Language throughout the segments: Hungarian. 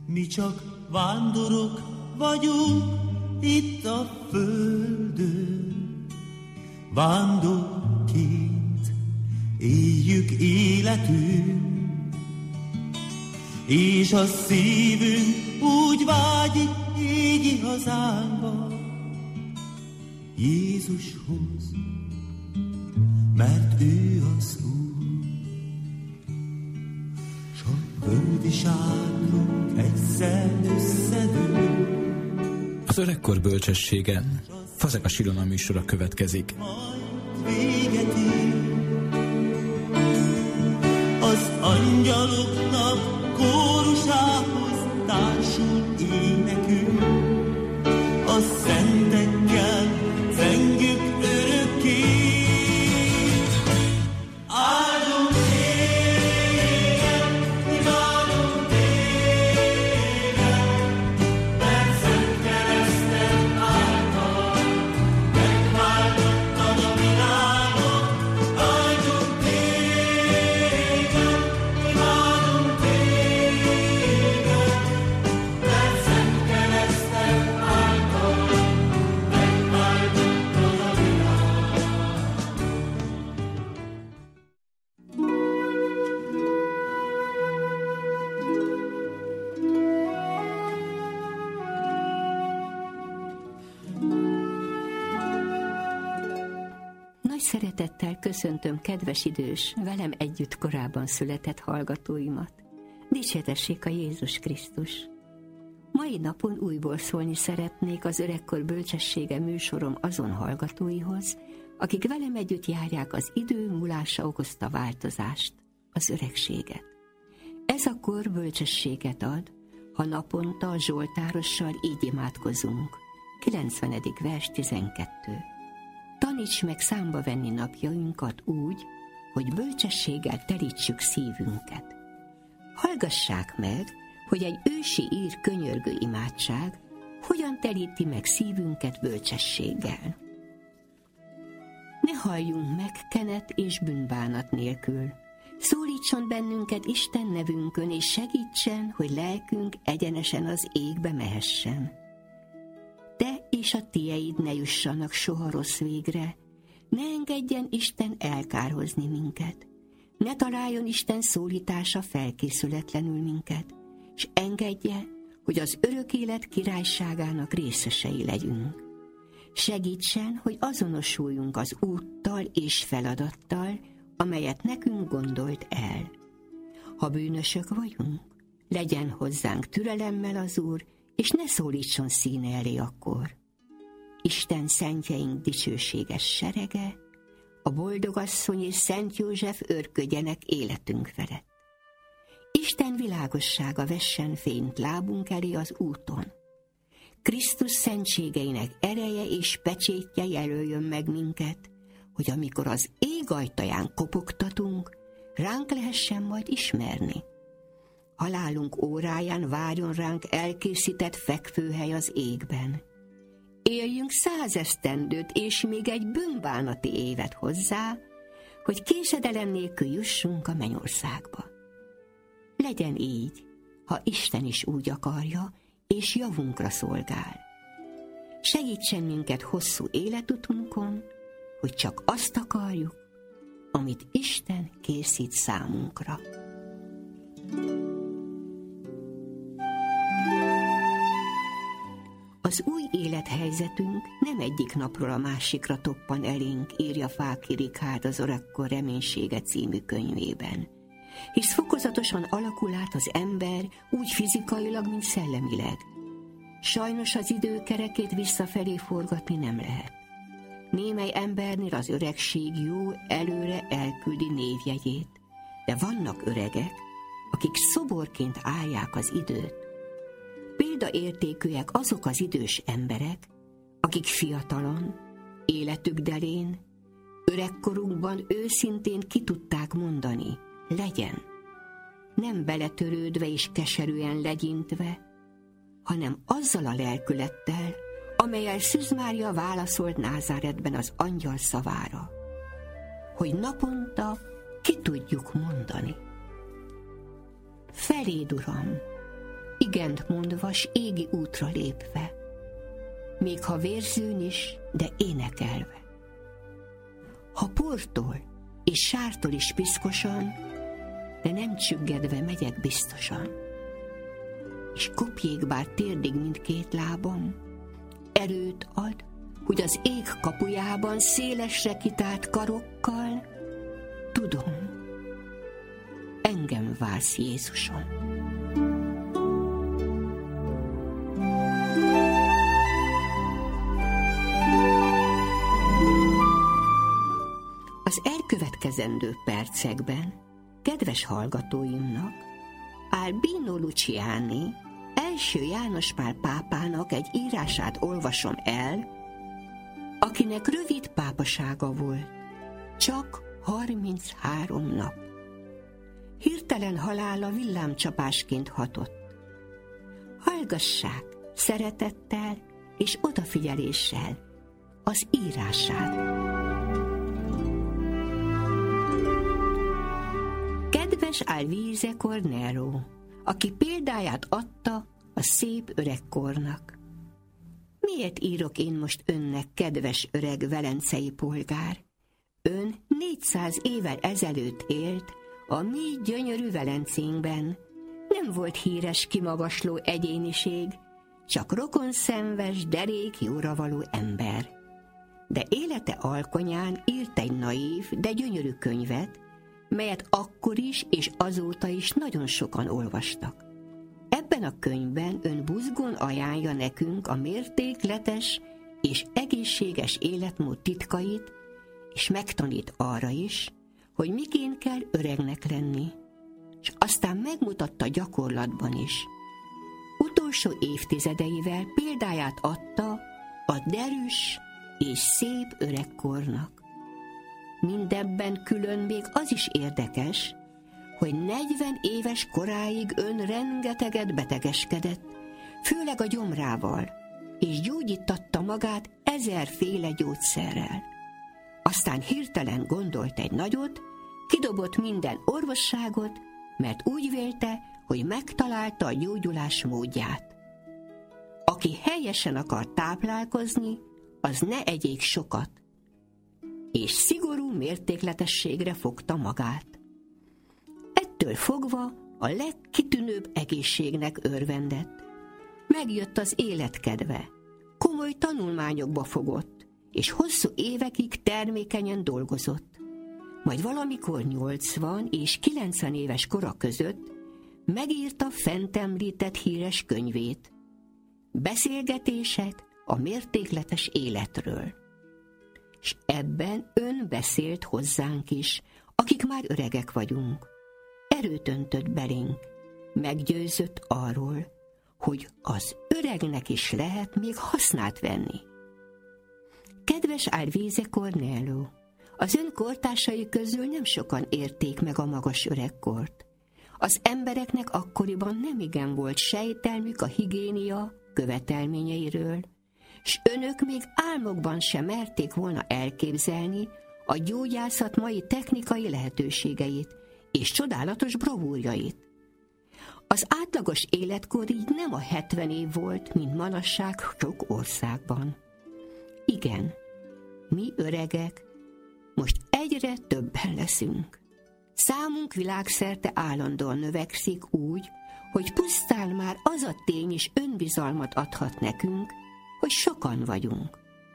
Mi csak vándorok vagyunk itt a földön, vándorként éljük életünk, és a szívünk úgy vágyik égi hazánkba, Jézushoz, mert ő az Úr. S a földi sátrunk egyszer összedől. Az öregkor bölcsességen Fazekas Ilona műsora következik. Véget ér. Az angyaloknak kórusához társul énekünk, a szentekkel zengünk örökké. Áldunk téged, imádunk téged, mert szent kereszted által megváltottad a világot. Áldunk téged, imádunk téged, mert szent kereszted által megváltottad a világot. Nagy szeretettel köszöntöm kedves idős, velem együtt korában született hallgatóimat. Dicsértessék a Jézus Krisztus! Mai napon újból szólni szeretnék az Öregkor bölcsessége műsorom azon hallgatóihoz, akik velem együtt járják az idő múlása okozta változást, az öregséget. Ez a kor bölcsességet ad, ha naponta a zsoltárossal így imádkozunk. 90. vers 12. Taníts meg számba venni napjainkat úgy, hogy bölcsességgel terítsük szívünket. Hallgassák meg, hogy egy ősi ír könyörgő imádság hogyan teríti meg szívünket bölcsességgel. Ne halljunk meg kenet és bűnbánat nélkül. Szólítson bennünket Isten nevünkön, és segítsen, hogy lelkünk egyenesen az égbe mehessen. Te és a tieid ne jussanak soha rossz végre, ne engedjen Isten elkárhozni minket, ne találjon Isten szólítása felkészületlenül minket, s engedje, hogy az örök élet királyságának részesei legyünk. Segítsen, hogy azonosuljunk az úttal és feladattal, amelyet nekünk gondolt el. Ha bűnösök vagyunk, legyen hozzánk türelemmel az Úr, és ne szólítson színe elé akkor. Isten szentjeink dicsőséges serege, a boldogasszony és Szent József őrködjenek életünk felett. Isten világossága vessen fényt lábunk elé az úton. Krisztus szentségeinek ereje és pecsétje jelöljön meg minket, hogy amikor az ég ajtaján kopogtatunk, ránk lehessen majd ismerni. Halálunk óráján várjon ránk elkészített fekvőhely az égben. Éljünk 100 esztendőt és még egy bűnbánati évet hozzá, hogy késedelem nélkül jussunk a mennyországba. Legyen így, ha Isten is úgy akarja, és javunkra szolgál. Segítsen minket hosszú életutunkon, hogy csak azt akarjuk, amit Isten készít számunkra. Az új élethelyzetünk nem egyik napról a másikra toppan elénk, írja Fáki Richárd az Öregkor reménysége című könyvében. Hisz fokozatosan alakul át az ember úgy fizikailag, mint szellemileg. Sajnos az idő kerekét visszafelé forgatni nem lehet. Némely embernél az öregség jó előre elküldi névjegyét, de vannak öregek, akik szoborként állják az időt. Példaértékűek azok az idős emberek, akik fiatalon, életük delén, öregkorunkban őszintén ki tudták mondani, legyen, nem beletörődve és keserűen legyintve, hanem azzal a lelkülettel, amellyel Szűz Mária válaszolt Názáretben az angyal szavára, hogy naponta ki tudjuk mondani. Feléd, Uram, igent mondva, s égi útra lépve, még ha vérzőn is, de énekelve. Ha portól és sártól is piszkosan, de nem csüggedve megyek biztosan. És kopjék bár térdig mindkét lábam, erőt ad, hogy az ég kapujában szélesre kitárt karokkal, tudom, engem vársz, Jézusom. Az elkövetkezendő percekben kedves hallgatóimnak Albino Luciani első János Pál pápának egy írását olvasom el, akinek rövid pápasága volt, csak 33 nap. Hirtelen halála villámcsapásként hatott. Hallgassák szeretettel és odafigyeléssel az írását. Kedves Alvise Cornero, aki példáját adta a szép öregkornak. Miért írok én most önnek, kedves öreg velencei polgár? Ön 400 évvel ezelőtt élt a mi gyönyörű Velencénkben. Nem volt híres, kimagasló egyéniség, csak rokonszenves, derék, jóravaló ember. De élete alkonyán írt egy naív, de gyönyörű könyvet, melyet akkor is és azóta is nagyon sokan olvastak. Ebben a könyvben ön buzgón ajánlja nekünk a mértékletes és egészséges életmód titkait, és megtanít arra is, hogy miként kell öregnek lenni, és aztán megmutatta gyakorlatban is. Utolsó évtizedeivel példáját adta a derűs és szép öregkornak. Mindebben külön még az is érdekes, hogy 40 éves koráig ön rengeteget betegeskedett, főleg a gyomrával, és gyógyítatta magát 1000 gyógyszerrel. Aztán hirtelen gondolt egy nagyot, kidobott minden orvosságot, mert úgy vélte, hogy megtalálta a gyógyulás módját. Aki helyesen akar táplálkozni, az ne egyék sokat, és szigorú mértékletességre fogta magát. Ettől fogva a legkitűnőbb egészségnek örvendett. Megjött az életkedve, komoly tanulmányokba fogott, és hosszú évekig termékenyen dolgozott. Majd valamikor 80 és 90 éves kora között megírta fent említett híres könyvét. Beszélgetések a mértékletes életről. És ebben ön beszélt hozzánk is, akik már öregek vagyunk. Erőt öntött belénk, meggyőzött arról, hogy az öregnek is lehet még hasznát venni. Kedves Alvise Cornelo, az ön kortársai közül nem sokan érték meg a magas öregkort. Az embereknek akkoriban nemigen volt sejtelmük a higiénia követelményeiről, s önök még álmokban sem merték volna elképzelni a gyógyászat mai technikai lehetőségeit és csodálatos bravúrjait. Az átlagos életkor így nem a 70 év volt, mint manapság sok országban. Igen, mi öregek most egyre többen leszünk. Számunk világszerte állandóan növekszik úgy, hogy pusztán már az a tény is önbizalmat adhat nekünk, hogy sokan vagyunk.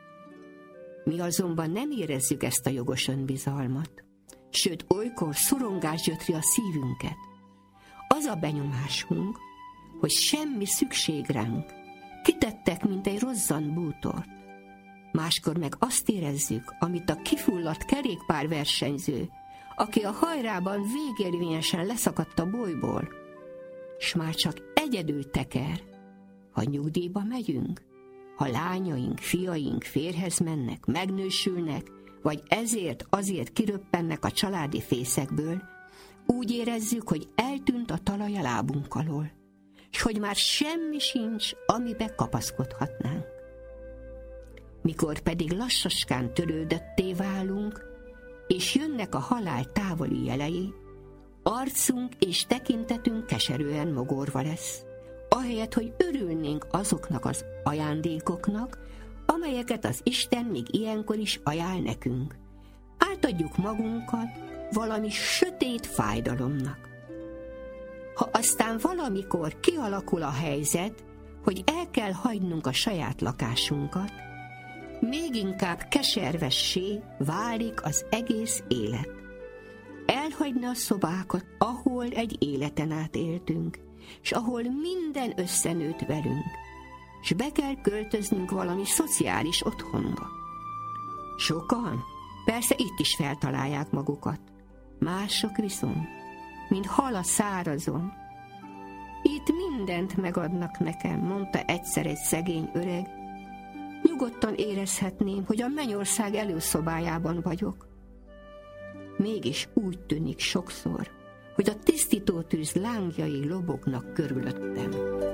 Mi azonban nem érezzük ezt a jogos önbizalmat, sőt, olykor szorongás gyötri a szívünket. Az a benyomásunk, hogy semmi szükség ránk, kitettek, mint egy rozzant bútort. Máskor meg azt érezzük, amit a kifulladt kerékpárversenyző, aki a hajrában végérvényesen leszakadt a bolyból, s már csak egyedül teker, ha nyugdíjba megyünk, ha lányaink, fiaink férjhez mennek, megnősülnek, vagy azért kiröppennek a családi fészekből, úgy érezzük, hogy eltűnt a talaj a lábunk alól, s hogy már semmi sincs, amibe kapaszkodhatnánk. Mikor pedig lassaskán törődötté válunk, és jönnek a halál távoli jelei, arcunk és tekintetünk keserűen mogorva lesz, ahelyett, hogy örülnénk azoknak az ajándékoknak, amelyeket az Isten még ilyenkor is ajánl nekünk. Átadjuk magunkat valami sötét fájdalomnak. Ha aztán valamikor kialakul a helyzet, hogy el kell hagynunk a saját lakásunkat, még inkább keservessé válik az egész élet. Elhagyni a szobákat, ahol egy életen át éltünk, és ahol minden összenőtt velünk, és be kell költöznünk valami szociális otthonba. Sokan persze itt is feltalálják magukat, mások viszont, mint hal a szárazon. Itt mindent megadnak nekem, mondta egyszer egy szegény öreg. Nyugodtan érezhetném, hogy a mennyország előszobájában vagyok. Mégis úgy tűnik sokszor, hogy a tisztítótűz lángjai lobognak körülöttem.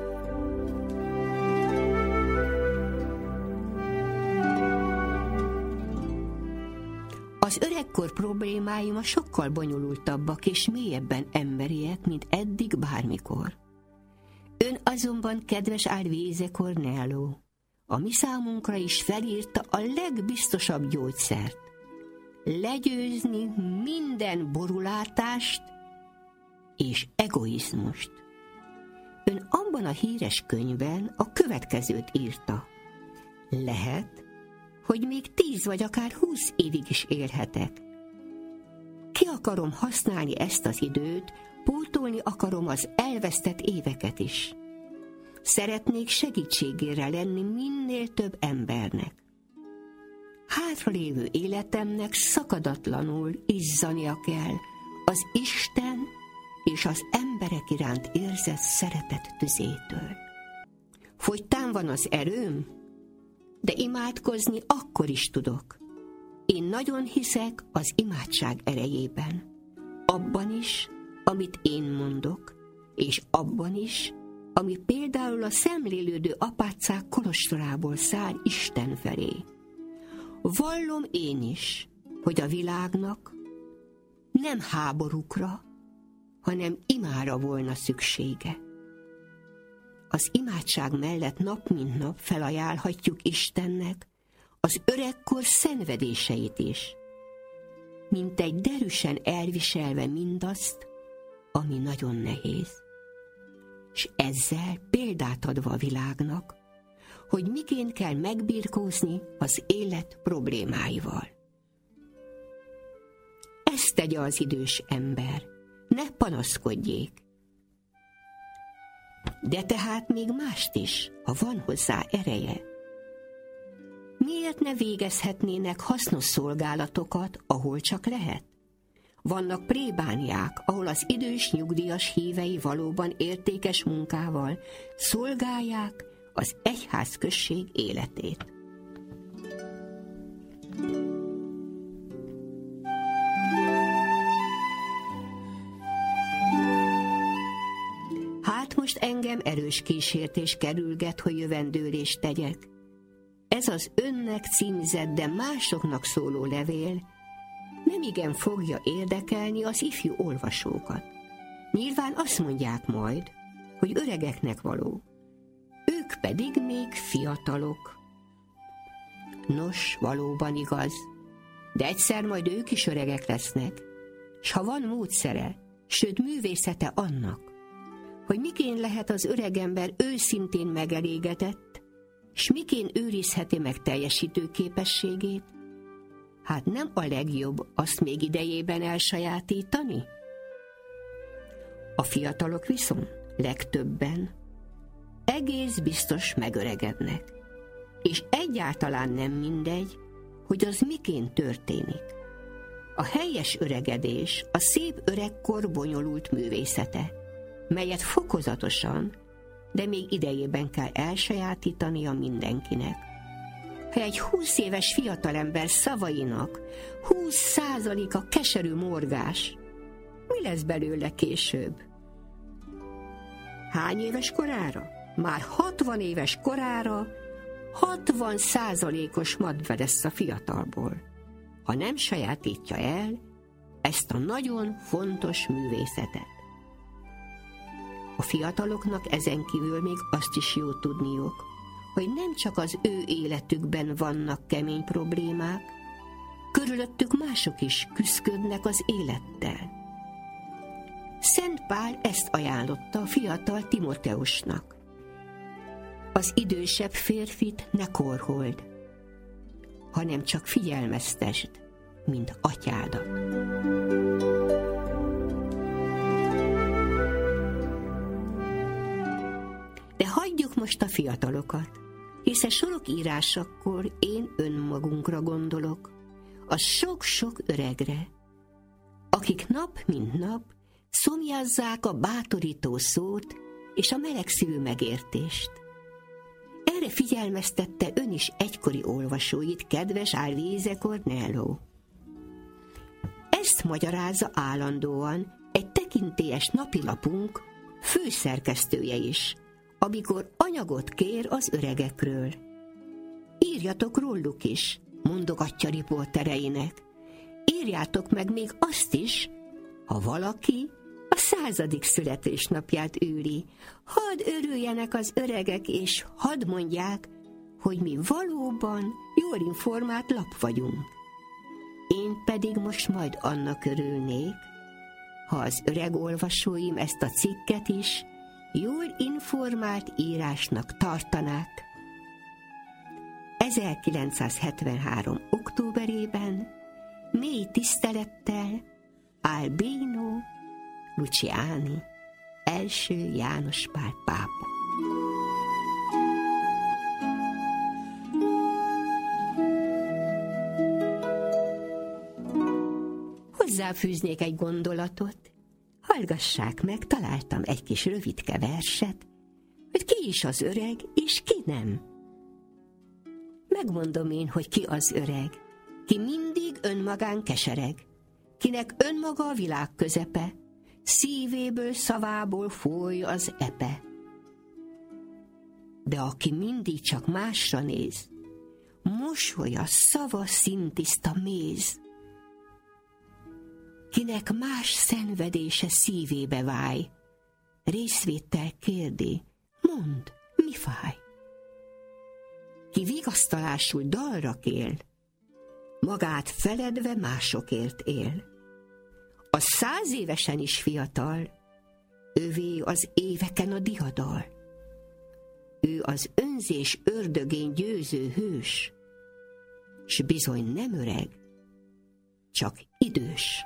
Az öregkor problémáim a sokkal bonyolultabbak és mélyebben emberiek, mint eddig bármikor. Ön azonban, kedves Alvise Cornello, a mi számunkra is felírta a legbiztosabb gyógyszert. Legyőzni minden borulátást és egoizmust. Ön abban a híres könyvben a következőt írta. Lehet, hogy még 10 vagy akár 20 évig is élhetek. Ki akarom használni ezt az időt, pótolni akarom az elvesztett éveket is. Szeretnék segítségére lenni minél több embernek. Hátralévő életemnek szakadatlanul izzania kell az Isten és az emberek iránt érzett szeretet tüzétől. Fogytán van az erőm, de imádkozni akkor is tudok. Én nagyon hiszek az imádság erejében. Abban is, amit én mondok, és abban is, ami például a szemlélődő apácák kolostorából száll Isten felé. Vallom én is, hogy a világnak nem háborúkra, hanem imára volna szüksége. Az imádság mellett nap mint nap felajánlhatjuk Istennek az öregkor szenvedéseit is, mint egy derűsen elviselve mindazt, ami nagyon nehéz. És ezzel példát adva a világnak, hogy miként kell megbirkózni az élet problémáival. Ezt tegye az idős ember, ne panaszkodjék. De tehát még mást is, ha van hozzá ereje. Miért ne végezhetnének hasznos szolgálatokat, ahol csak lehet? Vannak plébániák, ahol az idős nyugdíjas hívei valóban értékes munkával szolgálják az egyházközség életét. Hát most engem erős kísértés kerülget, hogy jövendőlést tegyek. Ez az önnek címzett, de másoknak szóló levél nemigen fogja érdekelni az ifjú olvasókat. Nyilván azt mondják majd, hogy öregeknek való. Ők pedig még fiatalok. Nos, valóban igaz, de egyszer majd ők is öregek lesznek, s ha van módszere, sőt művészete annak, hogy miként lehet az öregember őszintén megelégedett, s miként őrizheti meg teljesítő képességét, hát nem a legjobb azt még idejében elsajátítani? A fiatalok viszont legtöbben egész biztos megöregednek, és egyáltalán nem mindegy, hogy az miként történik. A helyes öregedés a szép öregkor bonyolult művészete, melyet fokozatosan, de még idejében kell elsajátítania mindenkinek. Ha egy 20 éves fiatalember szavainak 20%-a keserű morgás, mi lesz belőle később? Hány éves korára? Már 60 éves korára 60%-os madve lesz a fiatalból, ha nem sajátítja el ezt a nagyon fontos művészetet. A fiataloknak ezen kívül még azt is jó tudniuk, hogy nem csak az ő életükben vannak kemény problémák, körülöttük mások is küszködnek az élettel. Szent Pál ezt ajánlotta a fiatal Timoteusnak. Az idősebb férfit ne korhold, hanem csak figyelmeztesd, mint atyádat. De hagyjuk most a fiatalokat, hiszen sorok írásakor én önmagunkra gondolok, a sok-sok öregre, akik nap mint nap szomjazzák a bátorító szót és a melegszívű megértést. Erre figyelmeztette ön is egykori olvasóit, kedves Alvise Cornello. Ezt magyarázza állandóan egy tekintélyes napilapunk főszerkesztője is, amikor anyagot kér az öregekről. Írjatok róluk is, mondogatja riportereinek. Írjátok meg még azt is, ha valaki a 100. születésnapját üli. Hadd örüljenek az öregek, és hadd mondják, hogy mi valóban jól informált lap vagyunk. Én pedig most majd annak örülnék, ha az öreg olvasóim ezt a cikket is jól informált írásnak tartanák. 1973. októberében mély tisztelettel Albino Luciani, első János Pál pápa. Hozzáfűznék egy gondolatot. Hallgassák meg, találtam egy kis rövidke verset, hogy ki is az öreg, és ki nem. Megmondom én, hogy ki az öreg, ki mindig önmagán kesereg, kinek önmaga a világ közepe, szívéből, szavából folyj az epe. De aki mindig csak másra néz, mosolya, szava szintiszta méz, kinek más szenvedése szívébe váj, részvéttel kérdi, mondd, mi fáj? Ki vigasztalásul dalra kél, magát feledve másokért él. A 100 évesen is fiatal, övé az éveken a diadal. Ő az önzés ördögén győző hős, s bizony nem öreg, csak idős.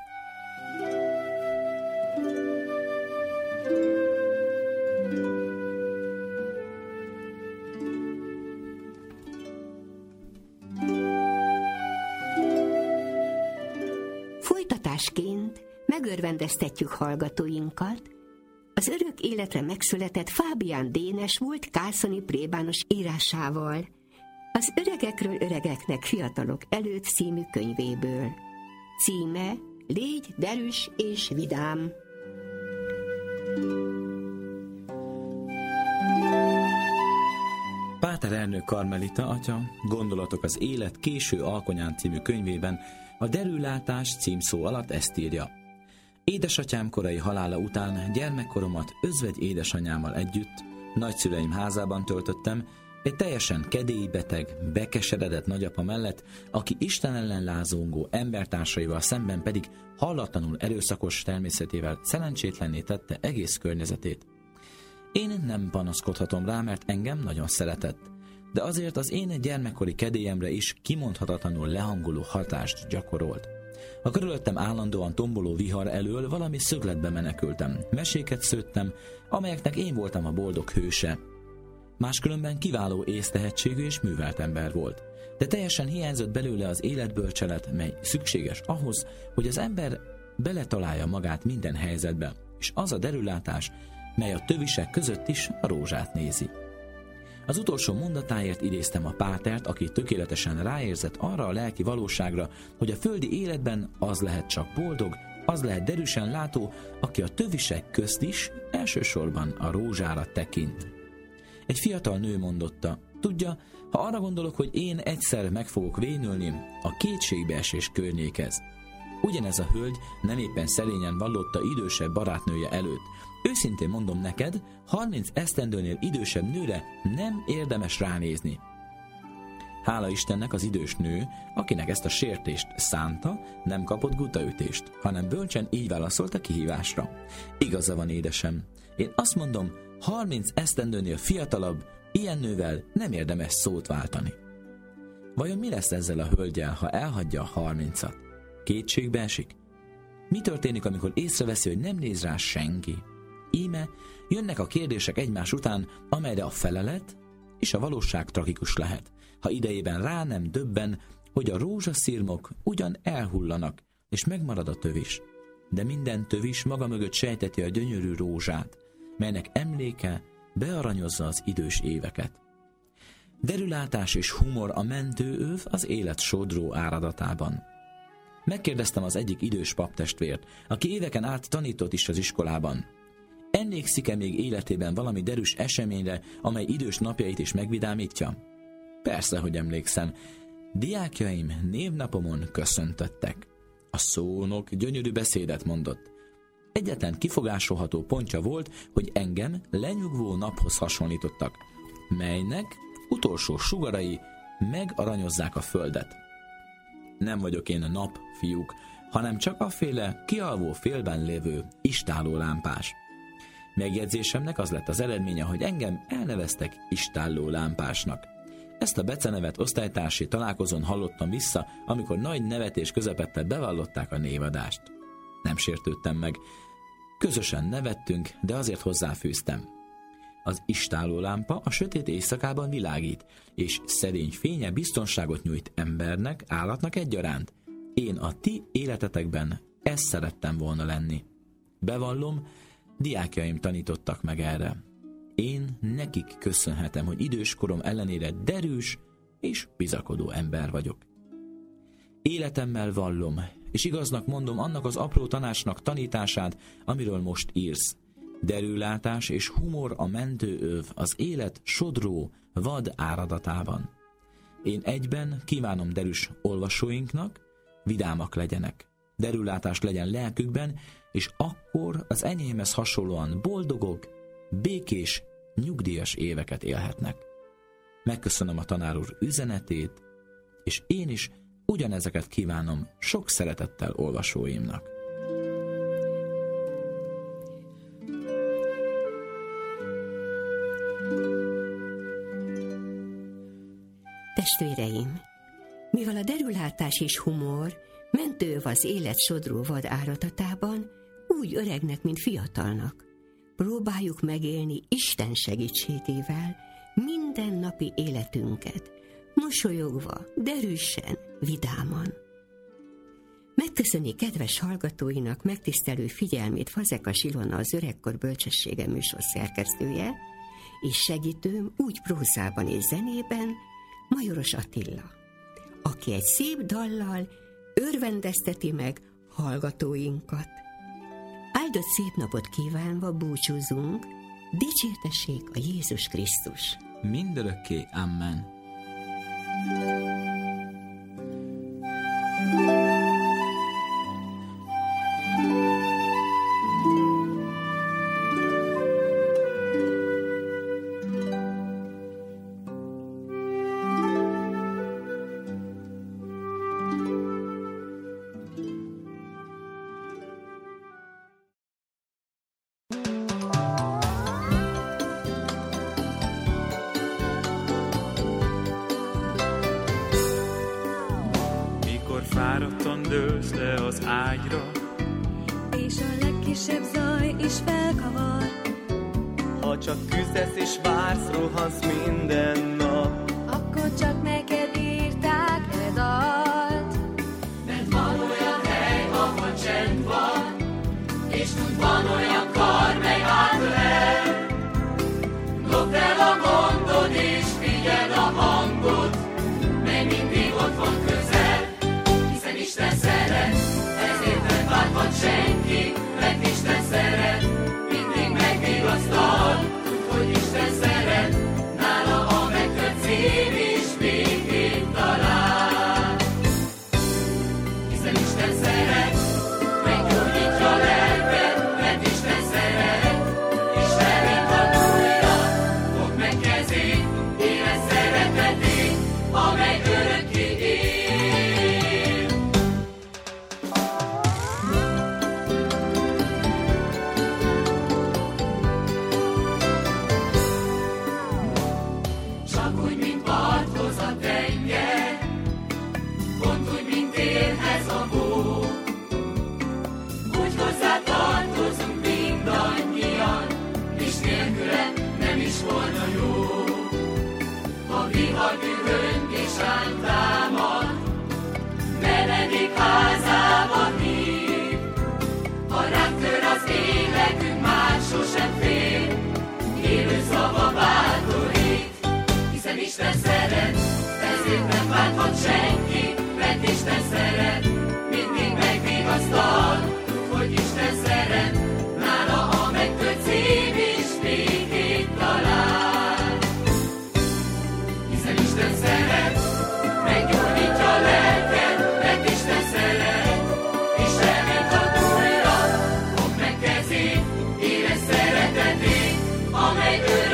Folytatásként megörvendeztetjük hallgatóinkat az örök életre megszületett Fábián Dénes volt kászani plébános írásával, az Öregekről öregeknek fiatalok előtt című könyvéből. Címe: Légy derűs és vidám. Páter Ernő karmelita atya Gondolatok az élet késő alkonyán című könyvében a derűlátás címszó alatt ezt írja. Édesatyám korai halála után gyermekkoromat özvegy édesanyámmal együtt nagyszüleim házában töltöttem, egy teljesen kedélybeteg, bekeseredett nagyapa mellett, aki Isten ellen lázongó embertársaival szemben pedig hallatlanul erőszakos természetével szerencsétlenné tette egész környezetét. Én nem panaszkodhatom rá, mert engem nagyon szeretett, de azért az én gyermekkori kedélyemre is kimondhatatlanul lehangoló hatást gyakorolt. A körülöttem állandóan tomboló vihar elől valami szögletbe menekültem, meséket szőttem, amelyeknek én voltam a boldog hőse. Máskülönben kiváló észtehetségű és művelt ember volt, de teljesen hiányzott belőle az életbölcselet, mely szükséges ahhoz, hogy az ember beletalálja magát minden helyzetbe, és az a derülátás, mely a tövisek között is a rózsát nézi. Az utolsó mondatáért idéztem a pátert, aki tökéletesen ráérzett arra a lelki valóságra, hogy a földi életben az lehet csak boldog, az lehet derűsen látó, aki a tövisek közt is elsősorban a rózsára tekint. Egy fiatal nő mondotta, tudja, ha arra gondolok, hogy én egyszer meg fogok vénülni, a kétségbeesés környékez. Ugyanez a hölgy nem éppen szerényen vallotta idősebb barátnője előtt. Őszintén mondom neked, 30 esztendőnél idősebb nőre nem érdemes ránézni. Hála Istennek az idős nő, akinek ezt a sértést szánta, nem kapott gutaütést, hanem bölcsen így válaszolt a kihívásra. Igaza van, édesem. Én azt mondom, 30 esztendőnél fiatalabb, ilyen nővel nem érdemes szót váltani. Vajon mi lesz ezzel a hölgyel, ha elhagyja a 30-at? Kétségbe esik? Mi történik, amikor észreveszi, hogy nem néz rá senki? Íme jönnek a kérdések egymás után, amelyre a felelet és a valóság tragikus lehet, ha idejében rá nem döbben, hogy a rózsaszirmok ugyan elhullanak, és megmarad a tövis. De minden tövis maga mögött sejteti a gyönyörű rózsát, melynek emléke bearanyozza az idős éveket. Derülátás és humor a mentőöv az élet sodró áradatában. Megkérdeztem az egyik idős paptestvért, aki éveken át tanított is az iskolában. Emlékszik-e még életében valami derűs eseményre, amely idős napjait is megvidámítja? Persze, hogy emlékszem. Diákjaim névnapomon köszöntöttek. A szónok gyönyörű beszédet mondott. Egyetlen kifogásolható pontja volt, hogy engem lenyugvó naphoz hasonlítottak, melynek utolsó sugarai megaranyozzák a földet. Nem vagyok én nap, fiúk, hanem csak aféle kialvó félben lévő istálló lámpás. Megjegyzésemnek az lett az eredménye, hogy engem elneveztek istálló lámpásnak. Ezt a becenevet osztálytársi találkozón hallottam vissza, amikor nagy nevetés közepette bevallották a névadást. Nem sértődtem meg. Közösen nevettünk, de azért hozzáfűztem. Az istállólámpa a sötét éjszakában világít, és szerény fénye biztonságot nyújt embernek, állatnak egyaránt. Én a ti életetekben ezt szerettem volna lenni. Bevallom, diákjaim tanítottak meg erre. Én nekik köszönhetem, hogy idős korom ellenére derűs és bizakodó ember vagyok. Életemmel vallom, és igaznak mondom annak az apró tanácsnak tanítását, amiről most írsz. Derülátás és humor a mentőöv az élet sodró, vad áradatában. Én egyben kívánom derűs olvasóinknak, vidámak legyenek. Derülátás legyen lelkükben, és akkor az enyémhez hasonlóan boldogok, békés, nyugdíjas éveket élhetnek. Megköszönöm a tanár úr üzenetét, és én is ugyanezeket kívánom sok szeretettel olvasóimnak. Testvéreim, mivel a derülátás és humor mentőöv az élet sodró vad áradatában, úgy öregnek, mint fiatalnak. Próbáljuk megélni Isten segítségével mindennapi életünket, mosolyogva, derűsen, vidáman. Megköszöni kedves hallgatóinak megtisztelő figyelmét Fazekas Ilona, az Öregkor Bölcsessége műsor szerkesztője, és segítőm úgy prózában és zenében Majoros Attila, aki egy szép dallal örvendezteti meg hallgatóinkat. Áldott szép napot kívánva búcsúzunk, dicsértessék a Jézus Krisztus! Mindörökké, amen. Fáradtan dőlsz le az ágyra, és a legkisebb zaj is felkavar. Ha csak küzdesz és vársz, rohansz minden nap, Akkor csak neked írták e dalt. mert van olyan hely, ahol csend van, és úgy van olyan kar, mely átölel. Dobd el a gondod és figyeld a hangod, mely mindig ott van közel. Isten szeret, ezért nem várhat senki, mert Isten szeret, mindig megvigasztal. Tudd, hogy Isten szeret, nála a megtört szív is békét talál. Hiszen Isten szeret, bánthat senki, mert Isten szeret, mindig megvigasztal, hogy Isten szeret, nála a megkölt szív is békét talál. Hiszen Isten szeret, meggyógyítja a lelket, mert Isten szeret, és elmondhat újra, fogd meg kezét, éles szeretetét, amely ő